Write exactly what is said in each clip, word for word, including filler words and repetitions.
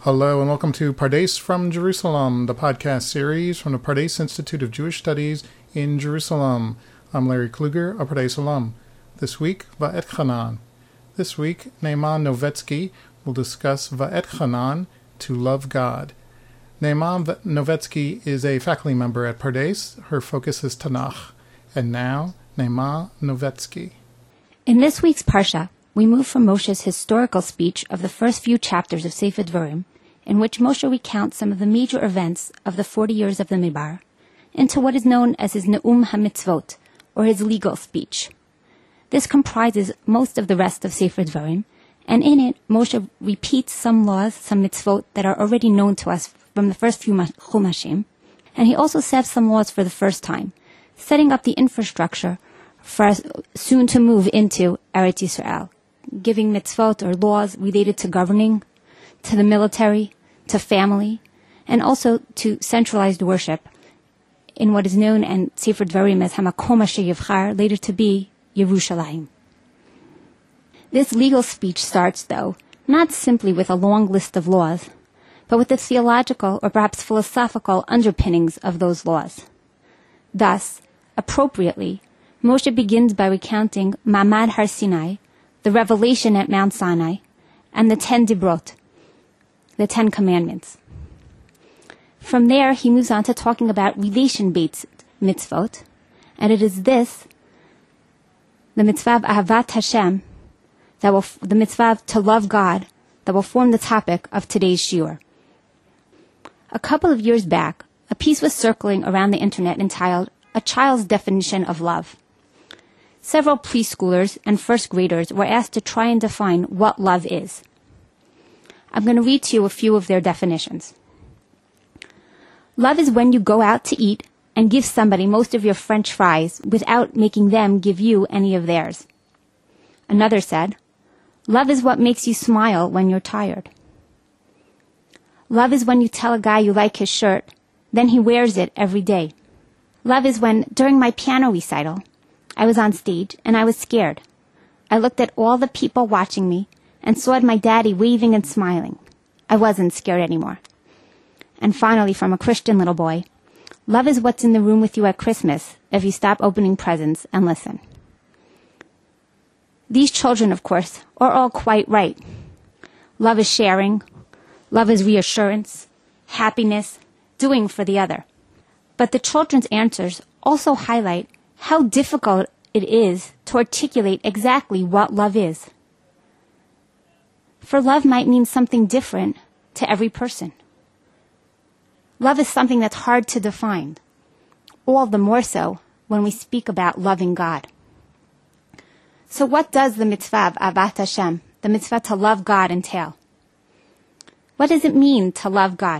Hello and welcome to Pardes from Jerusalem, the podcast series from the Pardes Institute of Jewish Studies in Jerusalem. I'm Larry Kluger, a Pardes alum. This week, Va'etchanan. This week, Neiman Novetsky will discuss Va'etchanan, to love God. Neiman Novetsky is a faculty member at Pardes. Her focus is Tanakh. And now, Neiman Novetsky. In this week's Parsha, we move from Moshe's historical speech of the first few chapters of Sefer Dvarim, in which Moshe recounts some of the major events of the forty years of the Midbar, into what is known as his Ne'um HaMitzvot, or his legal speech. This comprises most of the rest of Sefer Dvarim, and in it, Moshe repeats some laws, some mitzvot that are already known to us from the first few Chumashim, and he also says some laws for the first time, setting up the infrastructure for us soon to move into Eretz Yisrael, giving mitzvot or laws related to governing, to the military, to family, and also to centralized worship in what is known in Sefer Dvarim as Hamakom Asher Yivchar, later to be Yerushalayim. This legal speech starts, though, not simply with a long list of laws, but with the theological or perhaps philosophical underpinnings of those laws. Thus, appropriately, Moshe begins by recounting Ma'amad Har Sinai, the revelation at Mount Sinai, and the Ten Dibrot, the Ten Commandments. From there, he moves on to talking about relation-based mitzvot, and it is this, the mitzvah of Ahavat Hashem, that will, the mitzvah to love God, that will form the topic of today's shiur. A couple of years back, a piece was circling around the internet entitled A Child's Definition of Love. Several preschoolers and first graders were asked to try and define what love is. I'm going to read to you a few of their definitions. Love is when you go out to eat and give somebody most of your French fries without making them give you any of theirs. Another said, love is what makes you smile when you're tired. Love is when you tell a guy you like his shirt, then he wears it every day. Love is when, during my piano recital, I was on stage and I was scared. I looked at all the people watching me and saw my daddy waving and smiling. I wasn't scared anymore. And finally, from a Christian little boy, love is what's in the room with you at Christmas if you stop opening presents and listen. These children, of course, are all quite right. Love is sharing. Love is reassurance, happiness, doing for the other. But the children's answers also highlight how difficult it is to articulate exactly what love is. For love might mean something different to every person. Love is something that's hard to define, all the more so when we speak about loving God. So what does the mitzvah of Ahavat Hashem, the mitzvah to love God, entail? What does it mean to love God?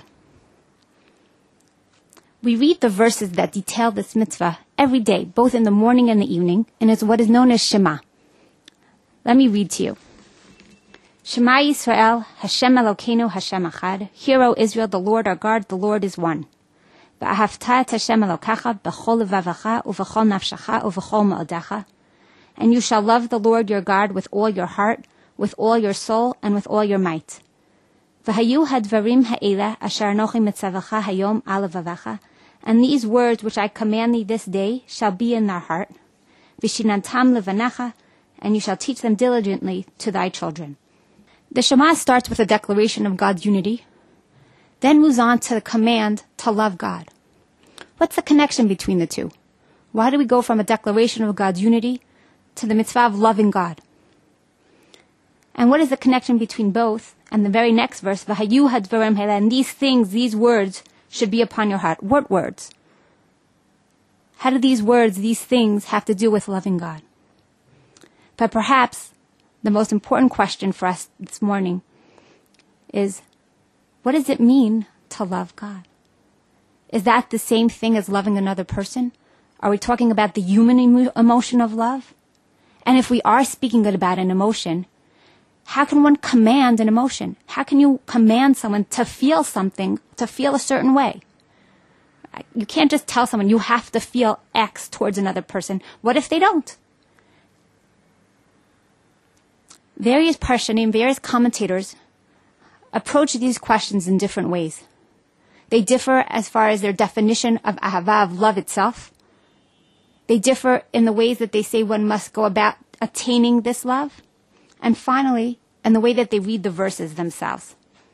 We read the verses that detail this mitzvah every day, both in the morning and the evening, and it's what is known as Shema. Let me read to you. Shema Yisrael, Hashem Elokeinu, Hashem Echad. Hear, O Israel, the Lord our God, the Lord is one. V'ahavta et Hashem Elokecha, b'chol levavecha, u'v'chol nafshecha, u'v'chol me'odecha. And you shall love the Lord your God with all your heart, with all your soul, and with all your might. V'hayu hadvarim ha'eleh asher anochi mitzavecha hayom al levavecha. And these words which I command thee this day shall be in thy heart. V'shinantam levanecha, and you shall teach them diligently to thy children. The Shema starts with a declaration of God's unity, then moves on to the command to love God. What's the connection between the two? Why do we go from a declaration of God's unity to the mitzvah of loving God? And what is the connection between both and the very next verse, V'hayu hadvarim ha'eleh, and these things, these words, should be upon your heart? What words? How do these words, these things, have to do with loving God? But perhaps the most important question for us this morning is, what does it mean to love God? Is that the same thing as loving another person? Are we talking about the human emo- emotion of love? And if we are speaking about an emotion, how can one command an emotion? How can you command someone to feel something, to feel a certain way? You can't just tell someone you have to feel X towards another person. What if they don't? Various Parshanim, various commentators approach these questions in different ways. They differ as far as their definition of ahava, of love itself. They differ in the ways that they say one must go about attaining this love. And finally, in the way that they read the verses themselves.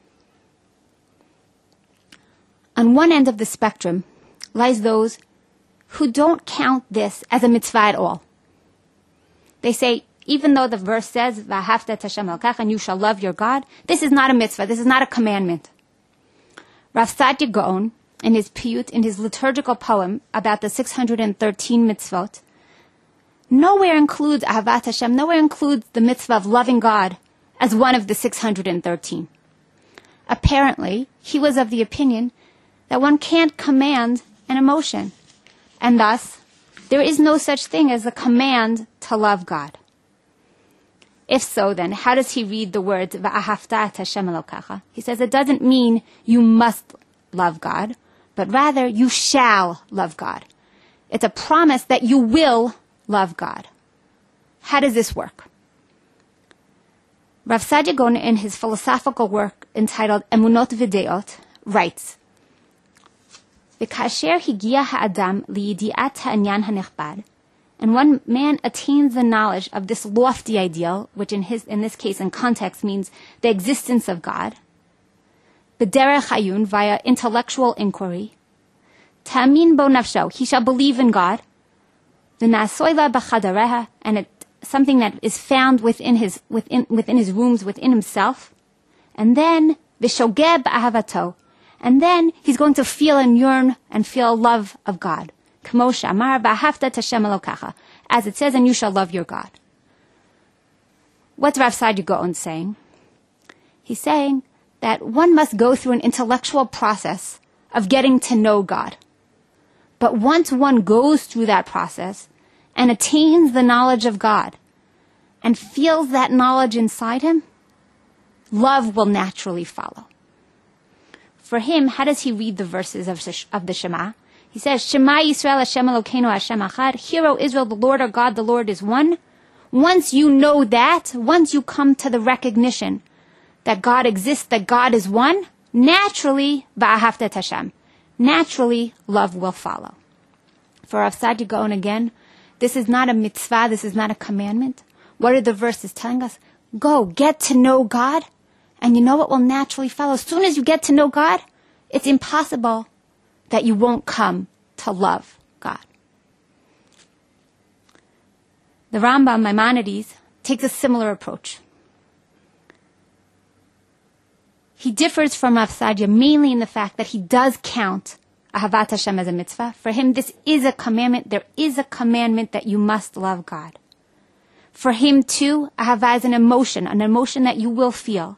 On one end of the spectrum lies those who don't count this as a mitzvah at all. They say, even though the verse says, V'ahavta et Hashem Elokecha, and you shall love your God, this is not a mitzvah, this is not a commandment. Rav Saadia Gaon, in his piyut, in his liturgical poem about the six hundred thirteen mitzvot, nowhere includes Ahavat Hashem, nowhere includes the mitzvah of loving God as one of the six hundred thirteen. Apparently, he was of the opinion that one can't command an emotion, and thus, there is no such thing as a command to love God. If so, then, how does he read the words, V'ahavta et Hashem Elokecha? He says it doesn't mean you must love God, but rather you shall love God. It's a promise that you will love God. How does this work? Rav Saadia Gaon, in his philosophical work entitled Emunot V'Deot, writes, V'kasher higia ha'adam liyidiat ha'anyan ha'nechbad, and one man attains the knowledge of this lofty ideal, which in his in this case in context means the existence of God, b'derech hayun, via intellectual inquiry, ta'amin bo nafsho, he shall believe in God, v'nasoila b'chadareha, and it something that is found within his within within his rooms, within himself, and then v'shogeh b'ahavato, and then he's going to feel and yearn and feel love of God. As it says, and you shall love your God. What's Rav Saadia Gaon saying? He's saying that one must go through an intellectual process of getting to know God. But once one goes through that process and attains the knowledge of God and feels that knowledge inside him, love will naturally follow. For him, how does he read the verses of, of the Shema? He says, Shema Yisrael Hashem Elokeinu Hashem Echad. Hear, O Israel, the Lord our God, the Lord is one. Once you know that, once you come to the recognition that God exists, that God is one, naturally, V'ahavta et Hashem, naturally, love will follow. For Rav Saadia Gaon again, this is not a mitzvah, this is not a commandment. What are the verses telling us? Go, get to know God, and you know what will naturally follow. As soon as you get to know God, it's impossible that you won't come to love God. The Rambam Maimonides takes a similar approach. He differs from Rav Saadia mainly in the fact that he does count Ahavat Hashem as a mitzvah. For him, this is a commandment. There is a commandment that you must love God. For him, too, Ahavah is an emotion, an emotion that you will feel.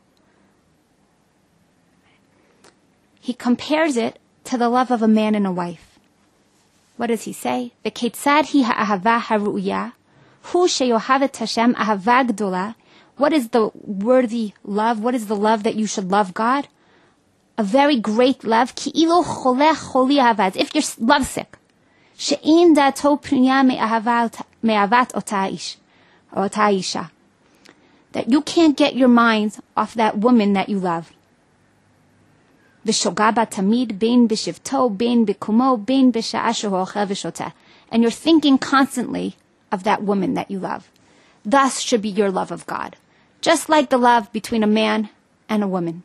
He compares it to the love of a man and a wife. What does he say? V'ketzad hi ha'ahava haru'ya, hu sheyohavet Hashem ahava gdola. What is the worthy love? What is the love that you should love God? A very great love. Ki'ilu cholech choli ahava, if you're lovesick. She'in da'ato p'niya me'avat ota ish, ota isha. That you can't get your mind off that woman that you love. V'shogaba tamid bein b'shivto, bein b'kumo, bein b'sha'a shehu ochel v'shoteh. And you're thinking constantly of that woman that you love. Thus should be your love of God. Just like the love between a man and a woman.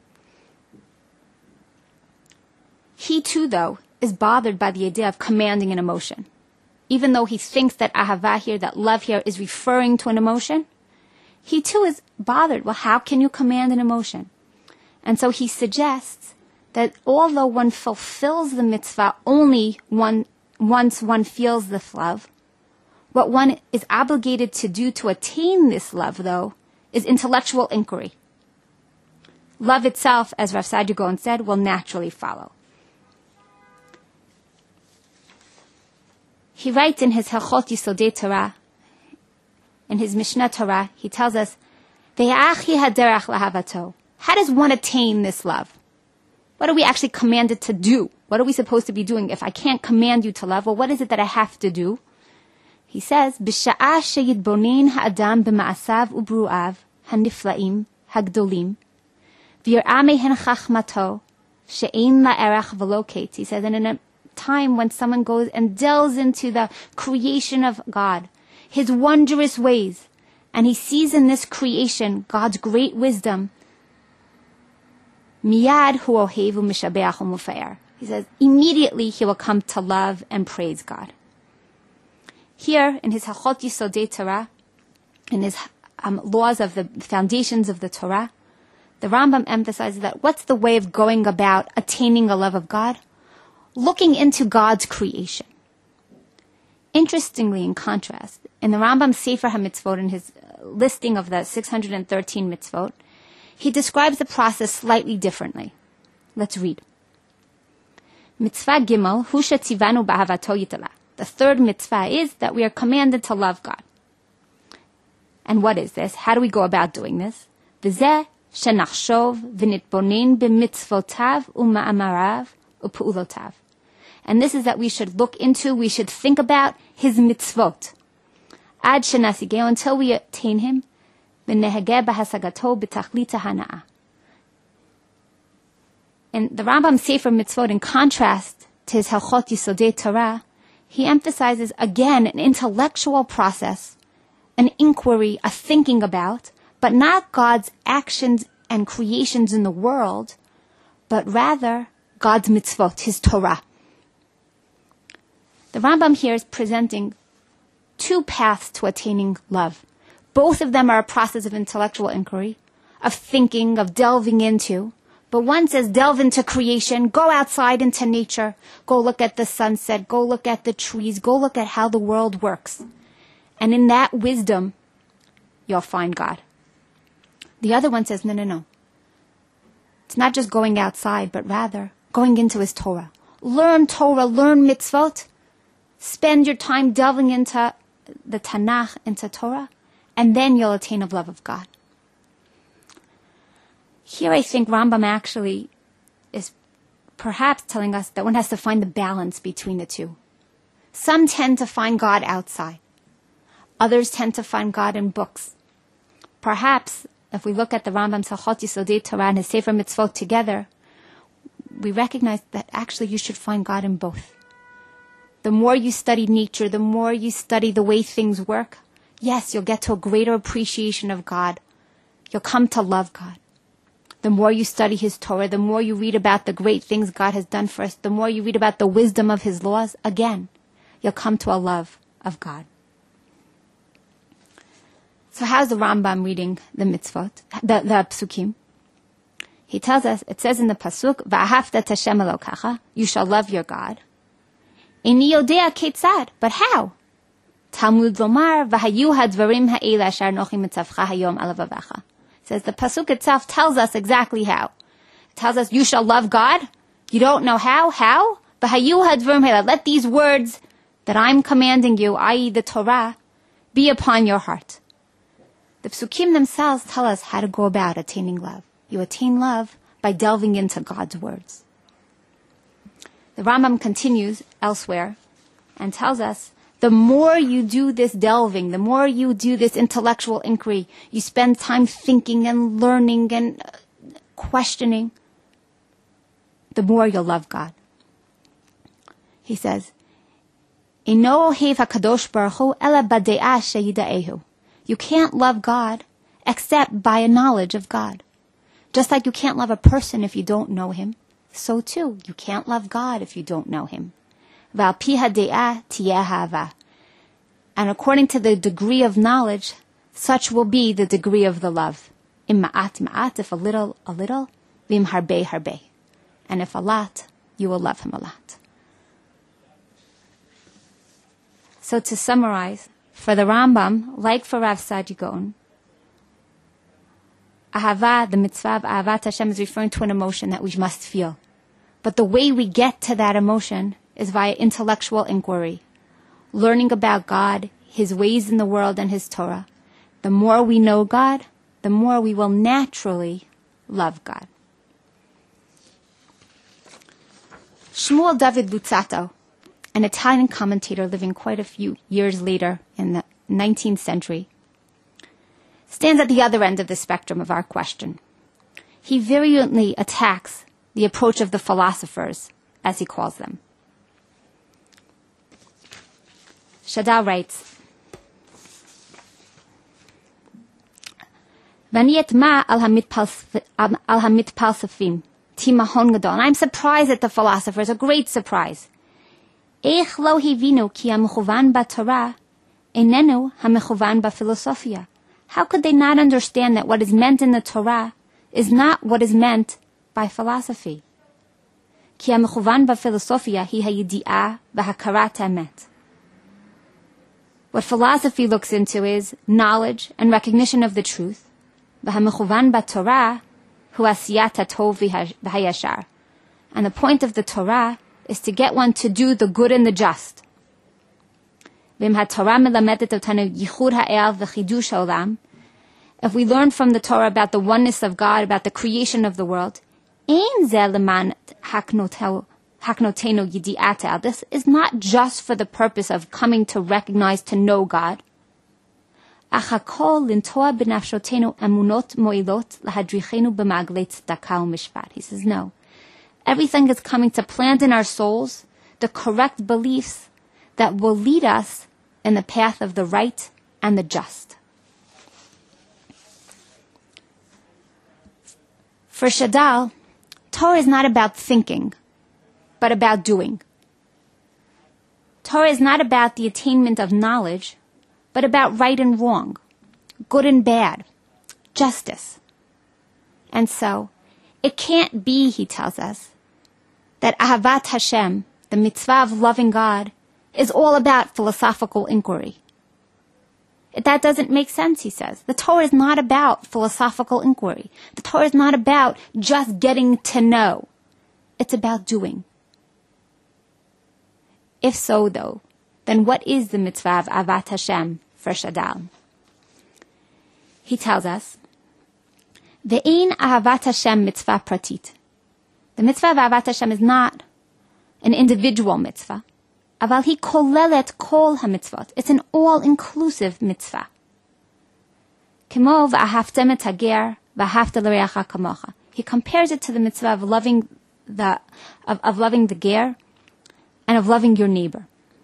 He too, though, is bothered by the idea of commanding an emotion. Even though he thinks that ahavah here, that love here, is referring to an emotion, he too is bothered. Well, how can you command an emotion? And so he suggests that although one fulfills the mitzvah only one, once one feels this love, what one is obligated to do to attain this love, though, is intellectual inquiry. Love itself, as Rav Saadia Gaon said, will naturally follow. He writes in his Hilchot Yisodei Torah, in his Mishnah Torah, he tells us, Ve'achi haderach lahavato. How does one attain this love? What are we actually commanded to do? What are we supposed to be doing? If I can't command you to love, well, what is it that I have to do? He says, B'sha'a sheyidbonin ha'adam b'ma'asav u'bru'av ha'nifla'im ha'gdolim V'yir'amehen chachmato she'ein la'erach v'lo ketz. He says, and in a time when someone goes and delves into the creation of God, His wondrous ways, and he sees in this creation God's great wisdom, miyad hu ohev u'mishabeach u'mufa'er. He says, immediately he will come to love and praise God. Here, in his Hachot Yisodei Torah, in his um, laws of the foundations of the Torah, the Rambam emphasizes that what's the way of going about attaining a love of God? Looking into God's creation. Interestingly, in contrast, in the Rambam Sefer HaMitzvot, in his listing of the six hundred thirteen mitzvot, he describes the process slightly differently. Let's read. Mitzvah Gimel, Hu shetzivanu ba'avato yitala. The third mitzvah is that we are commanded to love God. And what is this? How do we go about doing this? V'zeh shenachshov v'nitbonen b'mitzvotav u'ma'amarav u'pu'ulotav. And this is that we should look into, we should think about his mitzvot. Ad shenasigeo, until we attain him. V'nehageh b'hasagato b'tachlita hana'ah. In the Rambam Sefer Mitzvot, in contrast to his Halchot Yisodei Torah, he emphasizes again an intellectual process, an inquiry, a thinking about, but not God's actions and creations in the world, but rather God's mitzvot, his Torah. The Rambam here is presenting two paths to attaining love. Both of them are a process of intellectual inquiry, of thinking, of delving into. But one says delve into creation, go outside into nature, go look at the sunset, go look at the trees, go look at how the world works. And in that wisdom, you'll find God. The other one says, no, no, no. It's not just going outside, but rather going into his Torah. Learn Torah, learn mitzvot. Spend your time delving into the Tanakh, into Torah, and then you'll attain a love of God. Here I think Rambam actually is perhaps telling us that one has to find the balance between the two. Some tend to find God outside. Others tend to find God in books. Perhaps, if we look at the Rambam's Halchot Yisodei Torah and his Sefer Mitzvot together, we recognize that actually you should find God in both. The more you study nature, the more you study the way things work, yes, you'll get to a greater appreciation of God. You'll come to love God. The more you study his Torah, the more you read about the great things God has done for us, the more you read about the wisdom of his laws, again, you'll come to a love of God. So how's the Rambam reading the mitzvot, the, the psukim? He tells us, it says in the pasuk, V'ahavta et Hashem Elokecha, you shall love your God. Ini yodea ketzad, but how? Talmud lomar, V'hayu hadvarim ha'ela asher nochi mitzavcha hayom al lavavecha. Says the pasuk itself tells us exactly how. It tells us you shall love God. You don't know how? How? Let these words that I'm commanding you, that is the Torah, be upon your heart. The psukim themselves tell us how to go about attaining love. You attain love by delving into God's words. The Rambam continues elsewhere and tells us the more you do this delving, the more you do this intellectual inquiry, you spend time thinking and learning and questioning, the more you'll love God. He says, "Eno ohev hakadosh baruch hu ela b'de'ah sheyidaehu." You can't love God except by a knowledge of God. Just like you can't love a person if you don't know him, so too, you can't love God if you don't know him. And according to the degree of knowledge, such will be the degree of the love. Im ma'at ma'at, if a little, a little. Vim harbe harbe. And if a lot, you will love him a lot. So to summarize, for the Rambam, like for Rav Saadia Gaon, Ahava, the mitzvah of Ahavat Hashem, is referring to an emotion that we must feel. But the way we get to that emotion is via intellectual inquiry, learning about God, his ways in the world, and his Torah. The more we know God, the more we will naturally love God. Shmuel David Luzzatto, an Italian commentator living quite a few years later in the nineteenth century, stands at the other end of the spectrum of our question. he virulently attacks the approach of the philosophers, as he calls them. Shadal writes, V'niyetma al hamitpalsafim timahon gadol. And I'm surprised at the philosophers, a great surprise. Eich lo hivinu ki hamechuvan b'Torah enenu hamechuvan b'filosofia. How could they not understand that what is meant in the Torah is not what is meant by philosophy? Ki hamechuvan b'filosofia hi hayidi'ah v'hakarat hamet. What philosophy looks into is knowledge and recognition of the truth. V'hamechuvan b'Torah hu asiyat hatov v'hayashar. And the point of the Torah is to get one to do the good and the just. If we learn from the Torah about the oneness of God, about the creation of the world, this is not just for the purpose of coming to recognize, to know God. He says, no. Everything is coming to plant in our souls the correct beliefs that will lead us in the path of the right and the just. For Shadal, Torah is not about thinking, but about doing. Torah is not about the attainment of knowledge, but about right and wrong, good and bad, justice. And so, it can't be, he tells us, that Ahavat Hashem, the mitzvah of loving God, is all about philosophical inquiry. That doesn't make sense, he says. The Torah is not about philosophical inquiry. The Torah is not about just getting to know. It's about doing. If so, though, then what is the mitzvah of Ahavat Hashem for Shadal? He tells us, Ve'ein Ahavat Hashem mitzvah pratit. The mitzvah of Ahavat Hashem is not an individual mitzvah. Aval hi kolelet kol ha-mitzvot. It's an all-inclusive mitzvah. Kemo v'ahavtem et hager v'ahavta l'reacha kamocha. He compares it to the mitzvah of loving the of, of loving the ger and of loving your neighbor.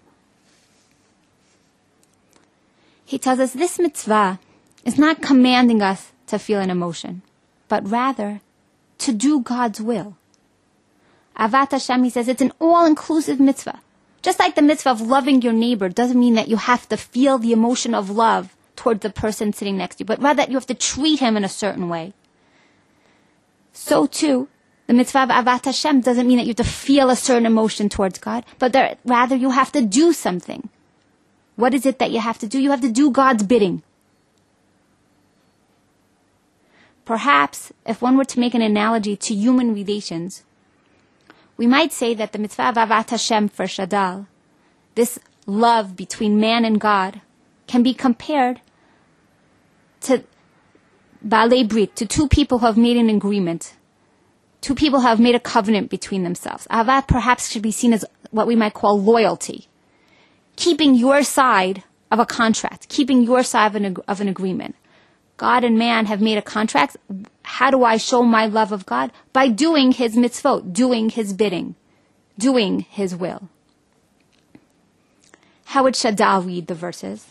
He tells us this mitzvah is not commanding us to feel an emotion, but rather to do God's will. Ahavat Hashem, he says, it's an all-inclusive mitzvah. Just like the mitzvah of loving your neighbor doesn't mean that you have to feel the emotion of love towards the person sitting next to you, but rather that you have to treat him in a certain way. So too, the mitzvah of Ahavat Hashem doesn't mean that you have to feel a certain emotion towards God, but that rather you have to do something. What is it that you have to do? You have to do God's bidding. Perhaps, if one were to make an analogy to human relations, we might say that the mitzvah of Ahavat Hashem for Shadal, this love between man and God, can be compared to Baalei Brit, to two people who have made an agreement, two people who have made a covenant between themselves. Ahavat perhaps should be seen as what we might call loyalty, keeping your side of a contract, keeping your side of an, of an agreement. God and man have made a contract. How do I show my love of God? By doing His mitzvot, doing His bidding, doing His will. How would Shadal read the verses?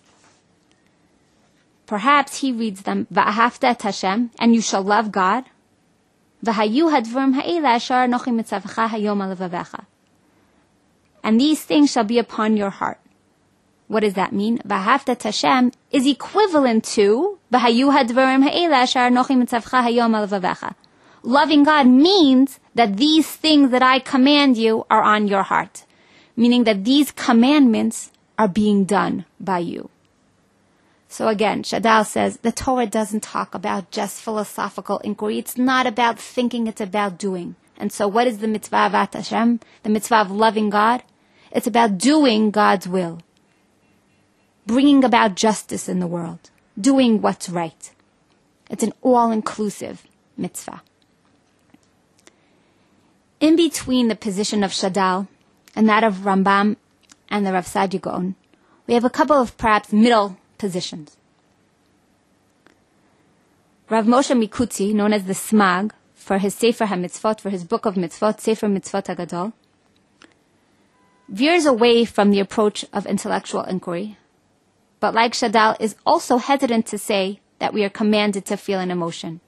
Perhaps he reads them, V'ahavta et Hashem, and you shall love God. V'hayu hadvarim ha'ela asher anochi mitzavcha hayom al levavecha. And these things shall be upon your heart. What does that mean? V'ahavta et Hashem is equivalent to V'hayu hadvarim ha'ela asher anochi mitzavcha hayom al levavecha. Loving God means that these things that I command you are on your heart. Meaning that these commandments are being done by you. So again, Shadal says, the Torah doesn't talk about just philosophical inquiry. It's not about thinking, it's about doing. And so what is the mitzvah of Ahavat Hashem? The mitzvah of loving God? It's about doing God's will. Bringing about justice in the world. Doing what's right. It's an all-inclusive mitzvah. In between the position of Shadal and that of Rambam and the Rav Saadia Gaon, we have a couple of perhaps middle positions. Rav Moshe Mikutzi, known as the Smag, for his Sefer HaMitzvot, for his book of Mitzvot, Sefer Mitzvot HaGadol, veers away from the approach of intellectual inquiry, but like Shadal, is also hesitant to say that we are commanded to feel an emotion.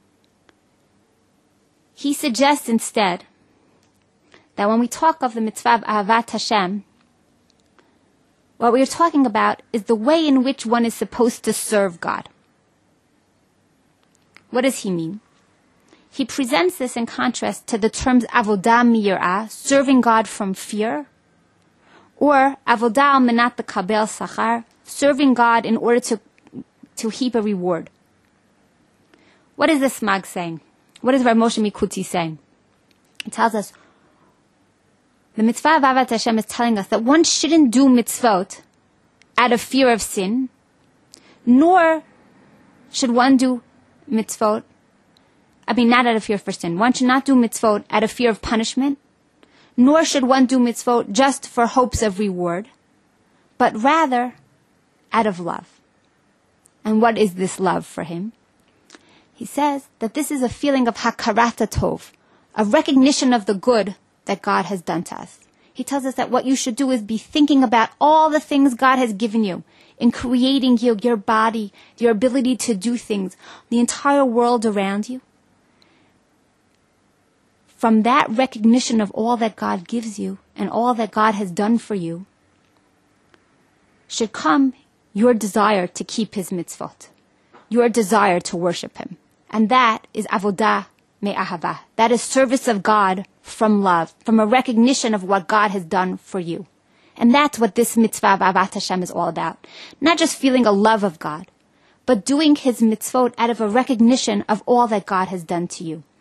He suggests instead that when we talk of the mitzvah of Ahavat Hashem, what we are talking about is the way in which one is supposed to serve God. What does he mean? He presents this in contrast to the terms avodah miyirah, serving God from fear, or avodah al menat lekabel sachar, serving God in order to, to heap a reward. What is the Smag saying? What is Rav Moshe Mikutzi saying? It tells us, the mitzvah of Ahavat Hashem is telling us that one shouldn't do mitzvot out of fear of sin, nor should one do mitzvot, I mean not out of fear for sin. One should not do mitzvot out of fear of punishment, nor should one do mitzvot just for hopes of reward, but rather out of love. And what is this love for him? He says that this is a feeling of hakarat tov, a recognition of the good that God has done to us. He tells us that what you should do is be thinking about all the things God has given you in creating you, your body, your ability to do things, the entire world around you. From that recognition of all that God gives you and all that God has done for you should come your desire to keep his mitzvot, your desire to worship him. And that is avodah me'ahava. That is service of God from love, from a recognition of what God has done for you. And that's what this mitzvah of Ahavat Hashem is all about. Not just feeling a love of God, but doing his mitzvot out of a recognition of all that God has done to you.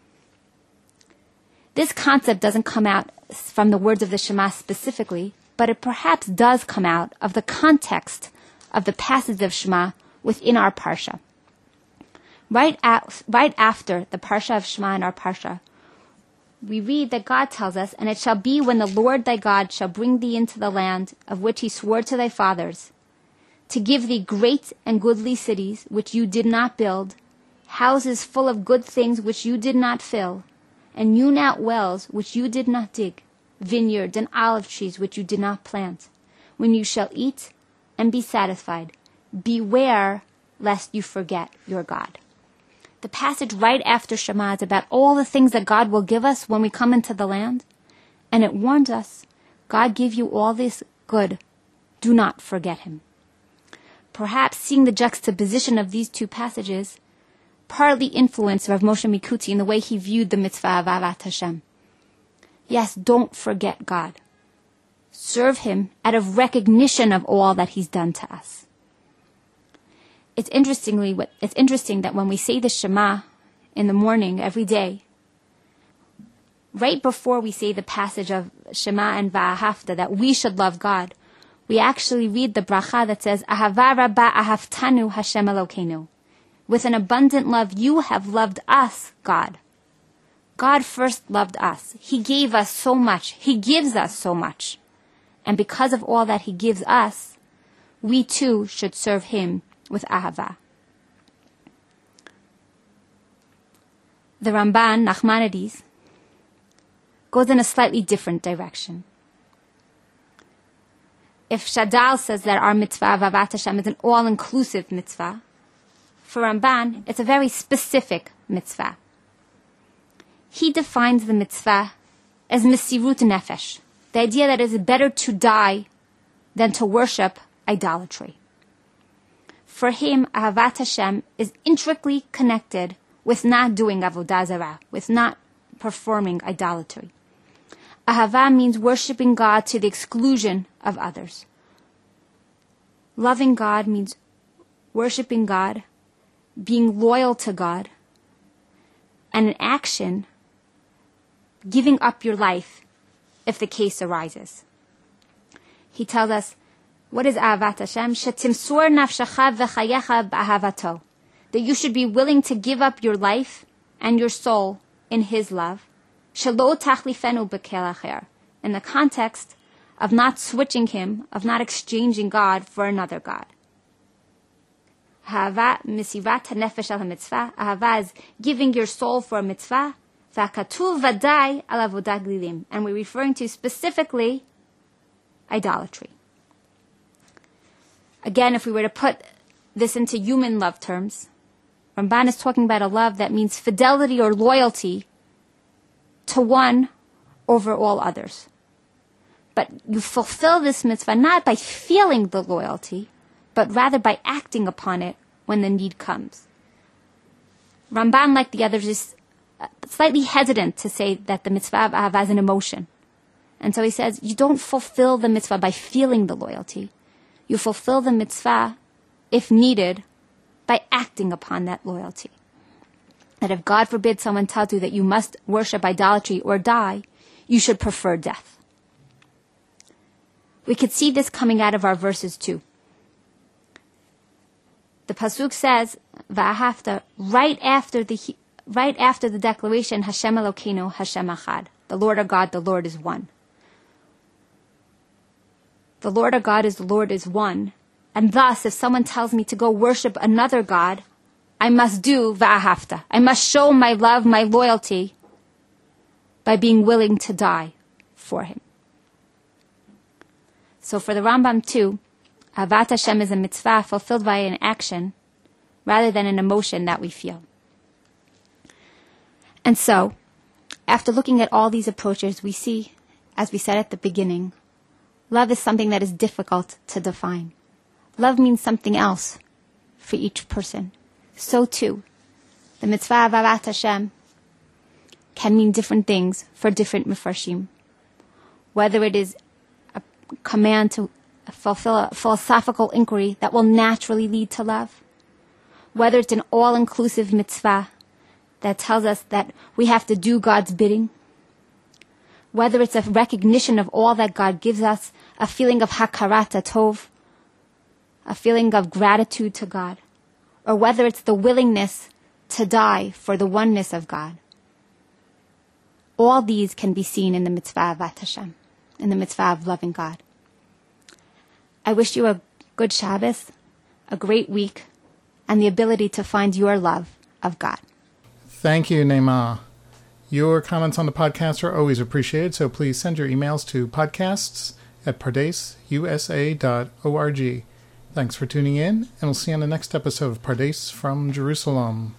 This concept doesn't come out from the words of the Shema specifically, but it perhaps does come out of the context of the passage of Shema within our parsha. Right, at, right after the parsha of Shema in our parsha, we read that God tells us, "And it shall be when the Lord thy God shall bring thee into the land of which he swore to thy fathers, to give thee great and goodly cities which you did not build, houses full of good things which you did not fill, and hewn out wells which you did not dig, vineyards and olive trees which you did not plant. When you shall eat and be satisfied, beware lest you forget your God." The passage right after Shema is about all the things that God will give us when we come into the land. And it warns us, God give you all this good. Do not forget him. Perhaps seeing the juxtaposition of these two passages partly influenced Rav Moshe Mikutzi in the way he viewed the mitzvah of Ahavat Hashem. Yes, don't forget God. Serve him out of recognition of all that he's done to us. It's interestingly, it's interesting that when we say the Shema in the morning every day, right before we say the passage of Shema and Va'ahavta, that we should love God, we actually read the bracha that says, "Ahava rabba ahavtanu Hashem Elokeinu." With an abundant love, you have loved us, God. God first loved us. He gave us so much. He gives us so much. And because of all that he gives us, we too should serve him with ahava. The Ramban, Nachmanides, goes in a slightly different direction. If Shadal says that our mitzvah of Ahavat Hashem is an all-inclusive mitzvah, for Ramban, it's a very specific mitzvah. He defines the mitzvah as mesirut nefesh, the idea that it is better to die than to worship idolatry. For him, Ahavat Hashem is intricately connected with not doing avodah zarah, with not performing idolatry. Ahava means worshiping God to the exclusion of others. Loving God means worshiping God, being loyal to God, and in action, giving up your life if the case arises. He tells us, what is Ahavat Hashem? Shetimsur nafshacha v'chayecha b'ahavato. That you should be willing to give up your life and your soul in his love. Shelo tachlifenu b'kel acher. In the context of not switching him, of not exchanging God for another God. Ahava misirat hanefesh al mitzvah. Ahava is giving your soul for a mitzvah. V'akatuv vadai al avodat glilim. And we're referring to specifically idolatry. Again, if we were to put this into human love terms, Ramban is talking about a love that means fidelity or loyalty to one over all others. But you fulfill this mitzvah not by feeling the loyalty, but rather by acting upon it when the need comes. Ramban, like the others, is slightly hesitant to say that the mitzvah of Ahava is an emotion. And so he says, you don't fulfill the mitzvah by feeling the loyalty. You fulfill the mitzvah, if needed, by acting upon that loyalty. That if God forbid someone tells you that you must worship idolatry or die, you should prefer death. We could see this coming out of our verses too. The pasuk says, "Va'ahavta," right after the right after the declaration, "Hashem Elokeinu, Hashem Echad," the Lord our God, the Lord is one. The Lord our God is the Lord is one, and thus, if someone tells me to go worship another God, I must do va'ahavta. I must show my love, my loyalty, by being willing to die for Him. So for the Rambam too, Ahavat Hashem is a mitzvah fulfilled by an action rather than an emotion that we feel. And so, after looking at all these approaches, we see, as we said at the beginning, love is something that is difficult to define. Love means something else for each person. So too, the mitzvah of Ahavat Hashem can mean different things for different mefarshim. Whether it is a command to fulfill a philosophical inquiry that will naturally lead to love, whether it's an all-inclusive mitzvah that tells us that we have to do God's bidding, whether it's a recognition of all that God gives us, a feeling of hakarat tov, a feeling of gratitude to God, or whether it's the willingness to die for the oneness of God. All these can be seen in the mitzvah of Ahavat Hashem, in the mitzvah of loving God. I wish you a good Shabbos, a great week, and the ability to find your love of God. Thank you, Neema. Your comments on the podcast are always appreciated, so please send your emails to podcasts at pardes u s a dot org. Thanks for tuning in, and we'll see you on the next episode of Pardes from Jerusalem.